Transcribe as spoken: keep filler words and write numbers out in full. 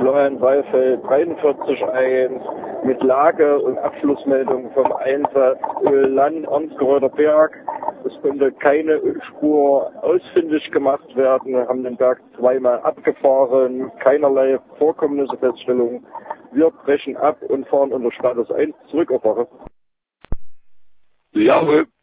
Florian-Wallfeld dreiundvierzig eins mit Lage- und Abschlussmeldung vom Einsatz Öland Ernstgeröder Berg. Es konnte keine Spur ausfindig gemacht werden. Wir haben den Berg zweimal abgefahren, keinerlei Vorkommnisse Feststellung. Wir brechen ab und fahren unter Status eins zurück auf Wache. Jawohl.